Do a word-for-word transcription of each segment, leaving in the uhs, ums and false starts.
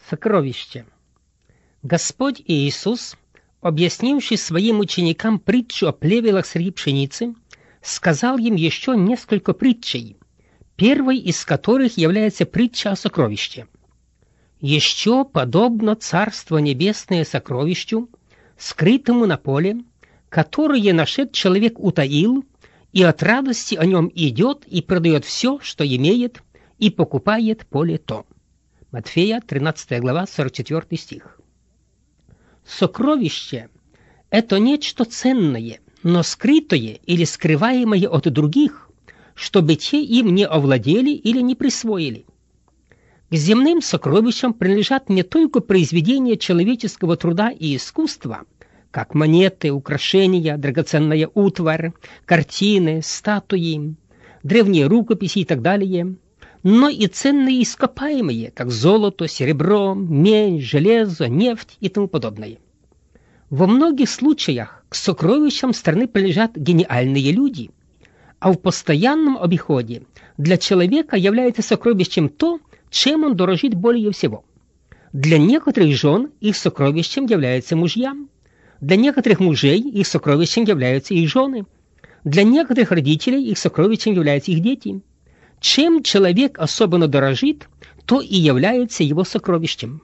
Сокровище. Господь Иисус, объяснивший своим ученикам притчу о плевелах среди пшеницы, сказал им еще несколько притчей, первой из которых является притча о сокровище. «Еще подобно Царство Небесное сокровищу, скрытому на поле, которое нашед человек утаил, и от радости о нем идет и продает все, что имеет, и покупает поле то». Матфея, тринадцатая глава, сорок четвёртый стих. Сокровище – это нечто ценное, но скрытое или скрываемое от других, чтобы те им не овладели или не присвоили. К земным сокровищам принадлежат не только произведения человеческого труда и искусства, как монеты, украшения, драгоценная утварь, картины, статуи, древние рукописи и так далее, но и ценные ископаемые, как золото, серебро, медь, железо, нефть и тому подобное. Во многих случаях к сокровищам страны принадлежат гениальные люди, а в постоянном обиходе для человека является сокровищем то, чем он дорожит более всего. Для некоторых жен их сокровищем являются мужья, для некоторых мужей их сокровищем являются их жены, для некоторых родителей их сокровищем являются их дети. Чем человек особенно дорожит, то и является его сокровищем.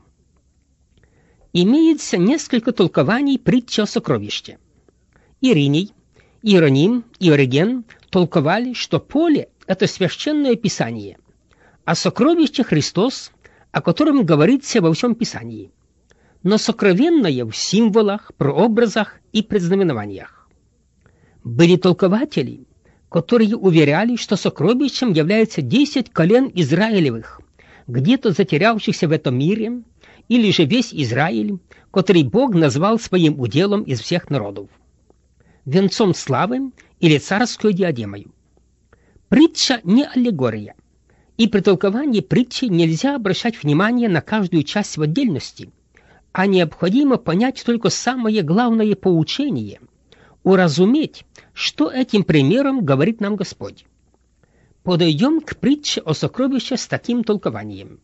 Имеется несколько толкований притчи о сокровище. Ириний, Иероним и Ориген толковали, что поле – это священное писание, а сокровище – Христос, о котором говорится во всем Писании, но сокровенное в символах, прообразах и предзнаменованиях. Были толкователи, которые уверяли, что сокровищем является десять колен Израилевых, где-то затерявшихся в этом мире, или же весь Израиль, который Бог назвал своим уделом из всех народов, венцом славы или царской диадемою. Притча не аллегория, и при толковании притчи нельзя обращать внимание на каждую часть в отдельности, а необходимо понять только самое главное поучение, уразуметь, что этим примером говорит нам Господь. Подойдем к притче о сокровище с таким толкованием.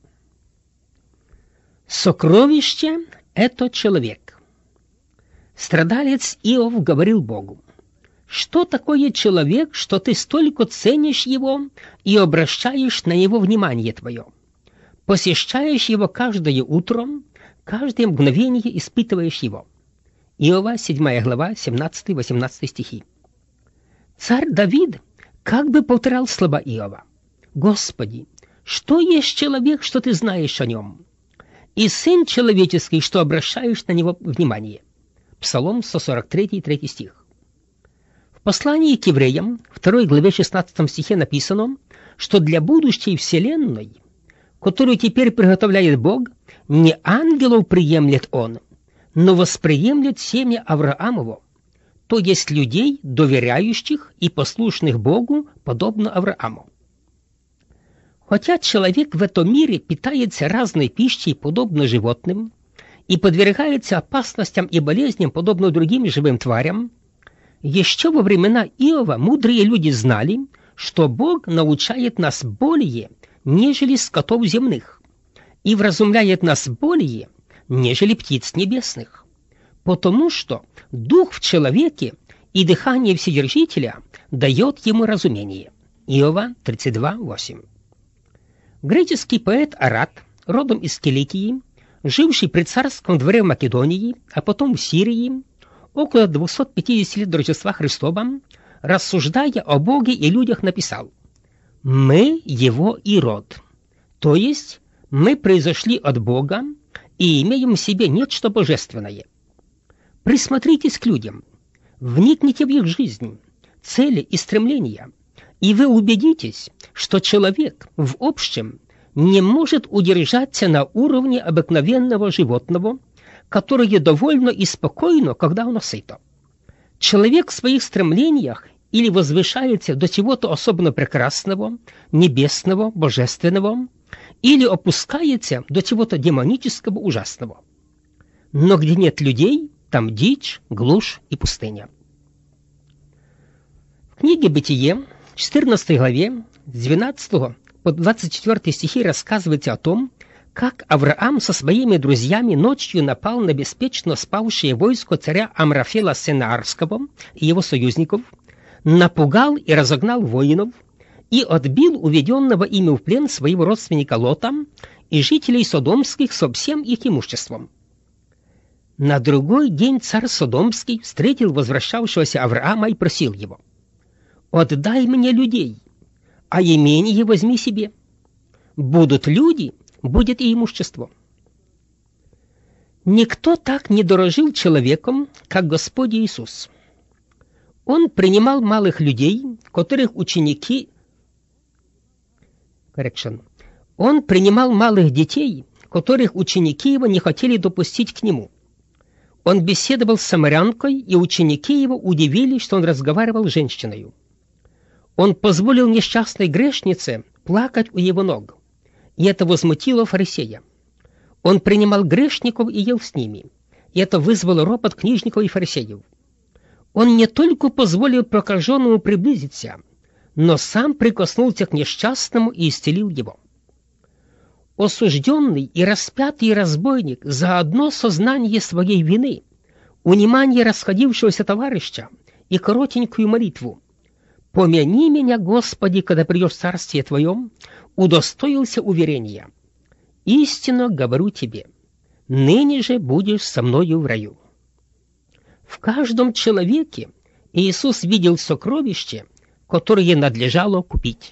Сокровище – это человек. Страдалец Иов говорил Богу: «Что такое человек, что ты столько ценишь его и обращаешь на него внимание твое? Посещаешь его каждое утро, каждое мгновение испытываешь его». Иова, седьмая глава, семнадцатый-восемнадцатый стихи. Царь Давид как бы повторял слова Иова: «Господи, что есть человек, что ты знаешь о нем? И сын человеческий, что обращаешь на него внимание». Псалом сто сорок три, третий стих. В послании к евреям, второй главе шестнадцатом стихе написано, что для будущей вселенной, которую теперь приготовляет Бог, не ангелов приемлет он, но восприемлет семя Авраамово, то есть людей, доверяющих и послушных Богу, подобно Аврааму. Хотя человек в этом мире питается разной пищей, подобно животным, и подвергается опасностям и болезням, подобно другим живым тварям, еще во времена Иова мудрые люди знали, что Бог научает нас более, нежели скотов земных, и вразумляет нас более, нежели птиц небесных, потому что дух в человеке и дыхание Вседержителя дает ему разумение. Иова тридцать два, восемь. Греческий поэт Арат, родом из Киликии, живший при царском дворе в Македонии, а потом в Сирии, около двухсот пятидесяти лет до Рождества Христова, рассуждая о Боге и людях, написал: «Мы его и род, то есть мы произошли от Бога и имеем в себе нечто божественное». Присмотритесь к людям, вникните в их жизнь, цели и стремления, и вы убедитесь, что человек в общем не может удержаться на уровне обыкновенного животного, которое довольно и спокойно, когда оно сыто. Человек в своих стремлениях или возвышается до чего-то особенно прекрасного, небесного, божественного, или опускается до чего-то демонического, ужасного. Но где нет людей, там дичь, глушь и пустыня. В книге «Бытие», четырнадцатой главе, с двенадцатого по двадцать четвёртый стихи рассказывается о том, как Авраам со своими друзьями ночью напал на беспечно спавшее войско царя Амрафела Сенаарского и его союзников, напугал и разогнал воинов и отбил уведенного ими в плен своего родственника Лота и жителей Содомских со всем их имуществом. На другой день царь Содомский встретил возвращавшегося Авраама и просил его: «Отдай мне людей, а имение возьми себе. Будут люди, будет и имущество». Никто так не дорожил человеком, как Господь Иисус. Он принимал малых людей, которых ученики... Correction. Он принимал малых детей, которых ученики его не хотели допустить к нему. Он беседовал с самарянкой, и ученики его удивились, что он разговаривал с женщиной. Он позволил несчастной грешнице плакать у его ног, и это возмутило фарисея. Он принимал грешников и ел с ними, и это вызвало ропот книжников и фарисеев. Он не только позволил прокаженному приблизиться, но сам прикоснулся к несчастному и исцелил его. Осужденный и распятый разбойник за одно сознание своей вины, унимание расходившегося товарища и коротенькую молитву «Помяни меня, Господи, когда придешь в царствие Твоем», удостоился уверения: «Истинно говорю тебе, ныне же будешь со мною в раю». В каждом человеке Иисус видел сокровище, которое надлежало купить.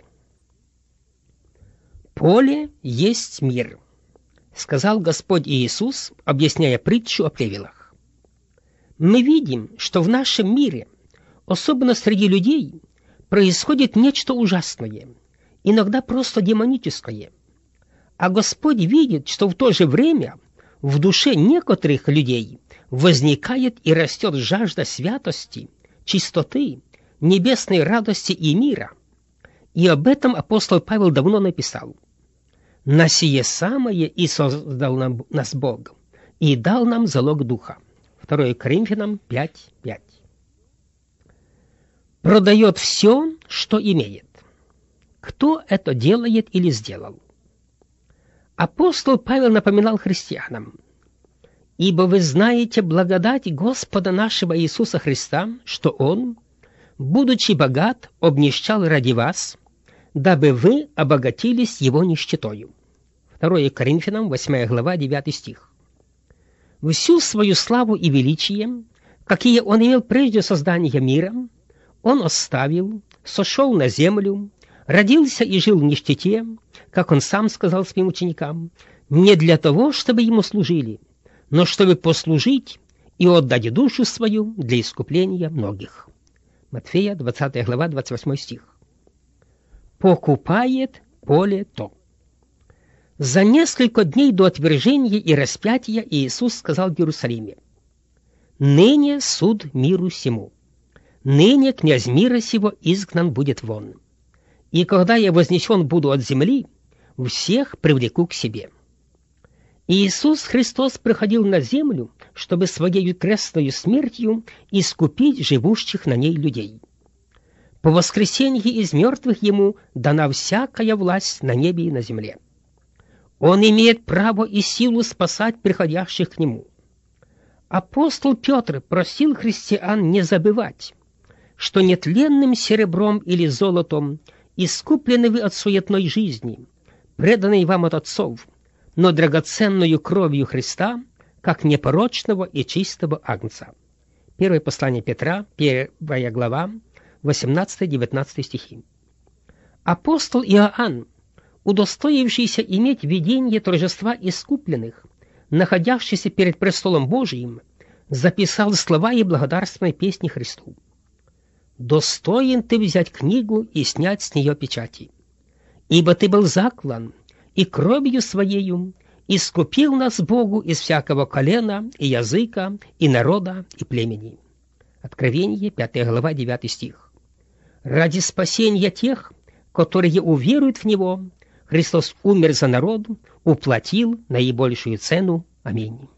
«Поле есть мир», — сказал Господь Иисус, объясняя притчу о плевелах. Мы видим, что в нашем мире, особенно среди людей, происходит нечто ужасное, иногда просто демоническое. А Господь видит, что в то же время в душе некоторых людей возникает и растет жажда святости, чистоты, небесной радости и мира. И об этом апостол Павел давно написал: «На сие самое и создал нам, нас Бог, и дал нам залог Духа». второе Коринфянам пять пять. Продает все, что имеет. Кто это делает или сделал? Апостол Павел напоминал христианам: «Ибо вы знаете благодать Господа нашего Иисуса Христа, что Он, будучи богат, обнищал ради вас, дабы вы обогатились Его нищетою». второе Коринфянам восьмая глава девятый стих. Всю свою славу и величие, какие Он имел прежде создания мира, Он оставил, сошел на землю, родился и жил в нищете, как Он сам сказал своим ученикам, не для того, чтобы Ему служили, но чтобы послужить и отдать душу свою для искупления многих. Матфея двадцатая глава двадцать восьмой стих. «Покупает поле то». За несколько дней до отвержения и распятия Иисус сказал в Иерусалиме: «Ныне суд миру сему, ныне князь мира сего изгнан будет вон, и когда я вознесен буду от земли, всех привлеку к себе». Иисус Христос приходил на землю, чтобы своей крестной смертью искупить живущих на ней людей. По воскресенье из мертвых Ему дана всякая власть на небе и на земле. Он имеет право и силу спасать приходящих к Нему. Апостол Петр просил христиан не забывать, что нетленным серебром или золотом искуплены вы от суетной жизни, преданной вам от отцов, но драгоценную кровью Христа, как непорочного и чистого агнца. Первое послание Петра, первая глава, восемнадцатый-девятнадцатый стихи. Апостол Иоанн, удостоившийся иметь видение торжества искупленных, находящийся перед престолом Божиим, записал слова и благодарственной песни Христу: «Достоин ты взять книгу и снять с нее печати, ибо ты был заклан, и кровью своею искупил нас Богу из всякого колена и языка, и народа, и племени». Откровение, пятая глава, девятый стих. Ради спасения тех, которые уверуют в Него, Христос умер за народ, уплатил наибольшую цену. Аминь.